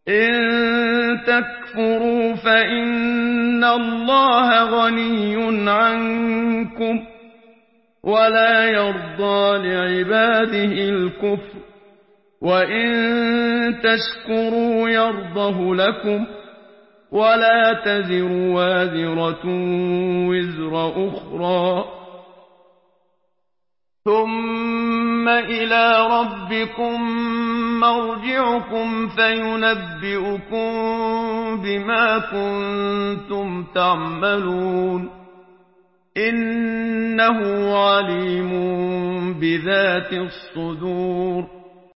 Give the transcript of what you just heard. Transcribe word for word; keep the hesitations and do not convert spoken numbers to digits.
إن تكفروا فإن الله غني عنكم ولا يرضى لعباده الكفر وإن تشكروا يرضه لكم ولا تزر وازرة وزر أخرى ثم إلى ربكم مرجعكم فينبئكم بما كنتم تعملون إنه عليم بذات الصدور